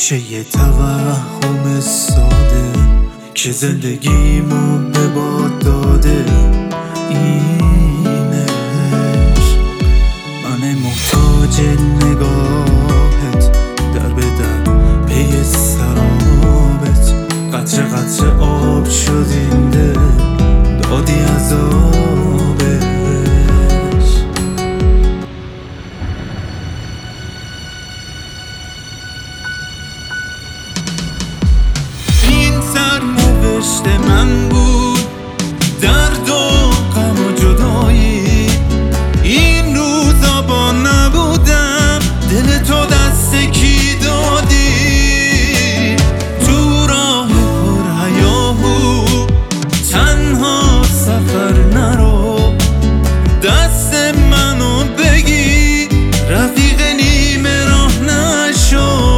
میشه یه توهم ساده که زندگیمو به باد داده. اینش من محتاج نگاهت، در به در پی سرابت، قطره قطره آب شد این دل، دادی عذابش. این سرنوشت من بود، درد و غم و جدایی. این روزا با نبودم، دل تو دست کی دادی؟ تو راه پر هیاهو تنها سفر نرو، دست منو بگی رفیق نیمه راه نشو.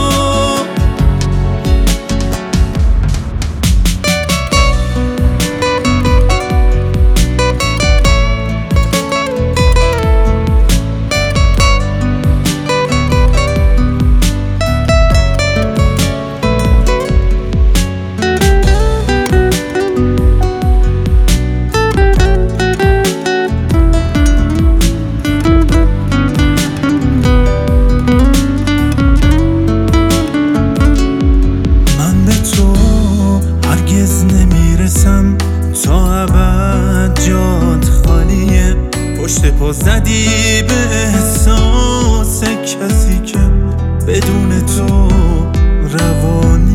تا ابد جات خالیه، پشت پا زدی به احساس کسی که بدون تو روانی.